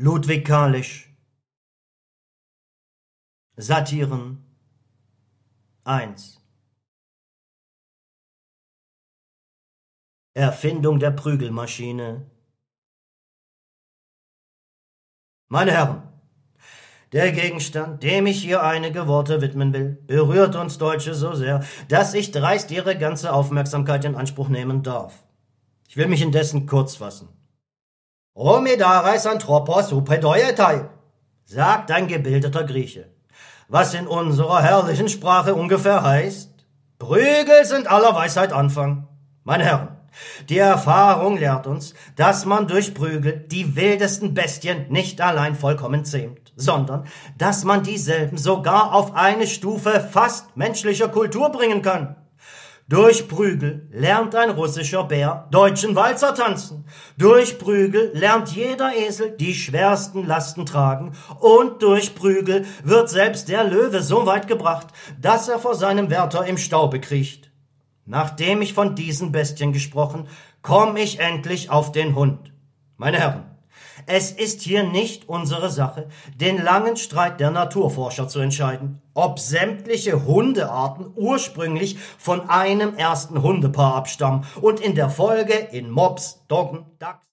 Ludwig Kalisch. Satiren 1. Erfindung der Prügelmaschine. Meine Herren, der Gegenstand, dem ich hier einige Worte widmen will, berührt uns Deutsche so sehr, dass ich dreist Ihre ganze Aufmerksamkeit in Anspruch nehmen darf. Ich will mich indessen kurz fassen. Romedareis anthropos hupedoietai, sagt ein gebildeter Grieche, was in unserer herrlichen Sprache ungefähr heißt: Prügel sind aller Weisheit Anfang. Meine Herren, die Erfahrung lehrt uns, dass man durch Prügel die wildesten Bestien nicht allein vollkommen zähmt, sondern dass man dieselben sogar auf eine Stufe fast menschlicher Kultur bringen kann. Durch Prügel lernt ein russischer Bär deutschen Walzer tanzen. Durch Prügel lernt jeder Esel die schwersten Lasten tragen. Und durch Prügel wird selbst der Löwe so weit gebracht, dass er vor seinem Wärter im Staube kriecht. Nachdem ich von diesen Bestien gesprochen, komme ich endlich auf den Hund. Meine Herren, es ist hier nicht unsere Sache, den langen Streit der Naturforscher zu entscheiden, ob sämtliche Hundearten ursprünglich von einem ersten Hundepaar abstammen und in der Folge in Mops, Doggen, Dachs,